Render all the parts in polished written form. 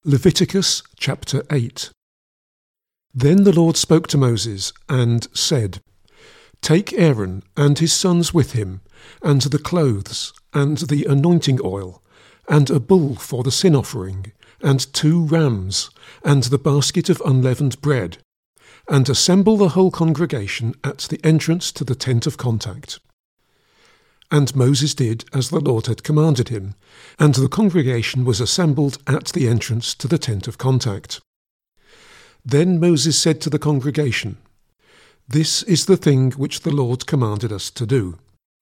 Leviticus chapter 8. Then the Lord spoke to Moses and said, Take Aaron and his sons with him, and the clothes, and the anointing oil, and a bull for the sin offering, and 2 rams, and the basket of unleavened bread, and assemble the whole congregation at the entrance to the tent of contact. And Moses did as the Lord had commanded him, and the congregation was assembled at the entrance to the tent of contact. Then Moses said to the congregation, This is the thing which the Lord commanded us to do.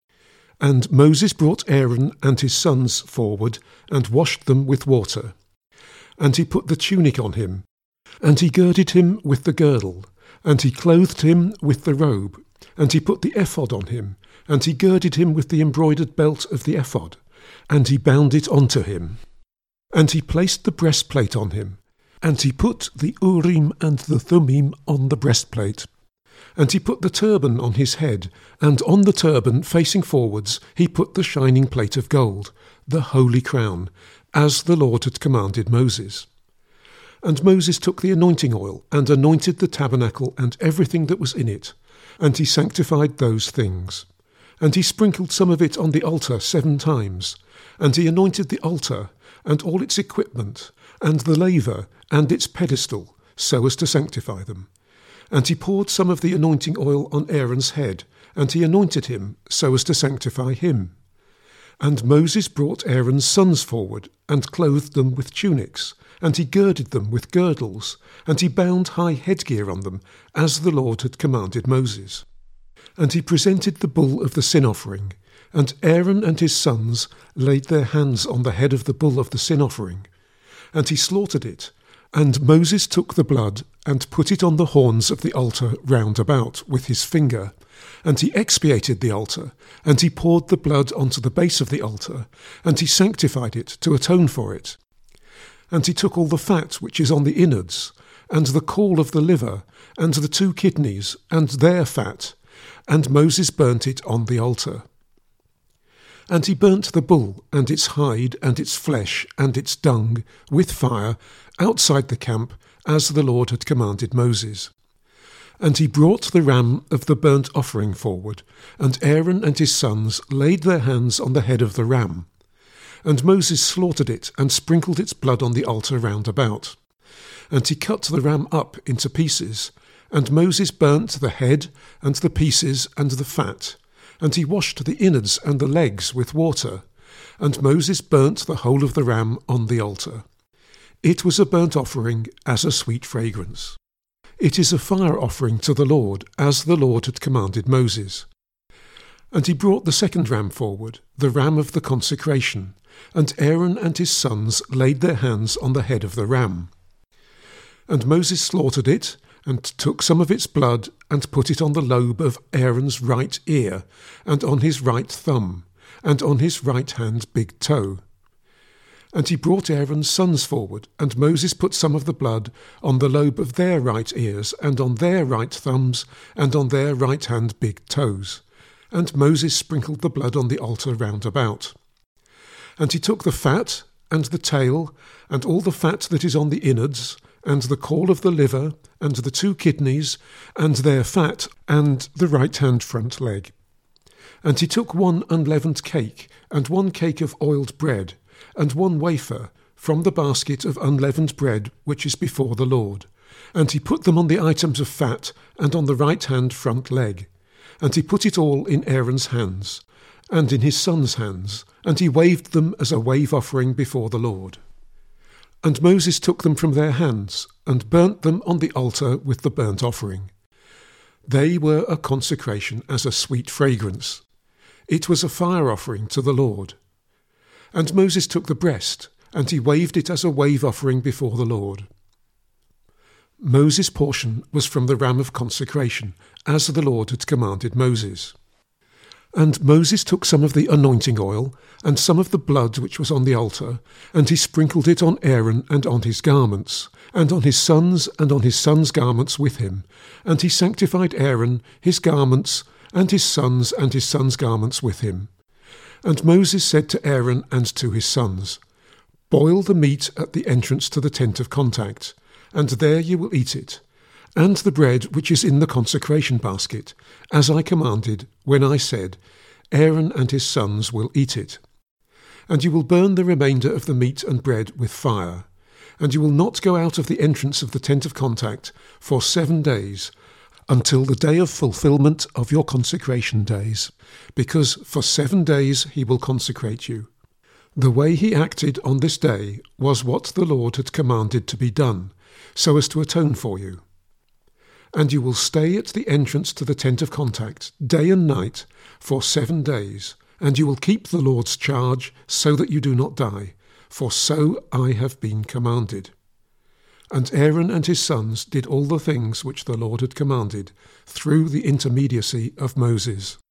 And Moses brought Aaron and his sons forward, and washed them with water. And he put the tunic on him, and he girded him with the girdle, and he clothed him with the robe, and he put the ephod on him, and he girded him with the embroidered belt of the ephod, and he bound it onto him. And he placed the breastplate on him, and he put the Urim and the Thummim on the breastplate. And he put the turban on his head, and on the turban, facing forwards, he put the shining plate of gold, the holy crown, as the Lord had commanded Moses. And Moses took the anointing oil, and anointed the tabernacle and everything that was in it, and he sanctified those things. And he sprinkled some of it on the altar 7 times, and he anointed the altar, and all its equipment, and the laver, and its pedestal, so as to sanctify them. And he poured some of the anointing oil on Aaron's head, and he anointed him, so as to sanctify him. And Moses brought Aaron's sons forward, and clothed them with tunics, and he girded them with girdles, and he bound high headgear on them, as the Lord had commanded Moses. And he presented the bull of the sin offering, and Aaron and his sons laid their hands on the head of the bull of the sin offering. And he slaughtered it, and Moses took the blood, and put it on the horns of the altar round about with his finger. And he expiated the altar, and he poured the blood onto the base of the altar, and he sanctified it to atone for it. And he took all the fat which is on the innards, and the caul of the liver, and the 2 kidneys, and their fat, and Moses burnt it on the altar. And he burnt the bull, and its hide, and its flesh, and its dung, with fire, outside the camp, as the Lord had commanded Moses. And he brought the ram of the burnt offering forward, and Aaron and his sons laid their hands on the head of the ram. And Moses slaughtered it, and sprinkled its blood on the altar round about. And he cut the ram up into pieces, and Moses burnt the head, and the pieces, and the fat, and he washed the innards and the legs with water, and Moses burnt the whole of the ram on the altar. It was a burnt offering as a sweet fragrance. It is a fire offering to the Lord, as the Lord had commanded Moses. And he brought the 2nd ram forward, the ram of the consecration, and Aaron and his sons laid their hands on the head of the ram. And Moses slaughtered it, and took some of its blood, and put it on the lobe of Aaron's right ear, and on his right thumb, and on his right hand big toe. And he brought Aaron's sons forward, and Moses put some of the blood on the lobe of their right ears, and on their right thumbs, and on their right hand big toes. And Moses sprinkled the blood on the altar round about. And he took the fat, and the tail, and all the fat that is on the innards, and the caul of the liver, and the 2 kidneys, and their fat, and the right hand front leg. And he took 1 unleavened cake, and 1 cake of oiled bread, and 1 wafer, from the basket of unleavened bread which is before the Lord. And he put them on the items of fat, and on the right hand front leg. And he put it all in Aaron's hands, and in his sons' hands, and he waved them as a wave offering before the Lord. And Moses took them from their hands, and burnt them on the altar with the burnt offering. They were a consecration as a sweet fragrance. It was a fire offering to the Lord. And Moses took the breast, and he waved it as a wave offering before the Lord. Moses' portion was from the ram of consecration, as the Lord had commanded Moses. And Moses took some of the anointing oil, and some of the blood which was on the altar, and he sprinkled it on Aaron and on his garments, and on his sons and on his sons' garments with him. And he sanctified Aaron, his garments, and his sons' garments with him. And Moses said to Aaron and to his sons, Boil the meat at the entrance to the tent of contact, and there you will eat it, and the bread which is in the consecration basket, as I commanded when I said, Aaron and his sons will eat it. And you will burn the remainder of the meat and bread with fire, and you will not go out of the entrance of the tent of contact for 7 days, until the day of fulfillment of your consecration days, because for 7 days he will consecrate you. The way he acted on this day was what the Lord had commanded to be done, so as to atone for you. And you will stay at the entrance to the tent of contact, day and night, for 7 days, and you will keep the Lord's charge, so that you do not die, for so I have been commanded. And Aaron and his sons did all the things which the Lord had commanded, through the intermediacy of Moses.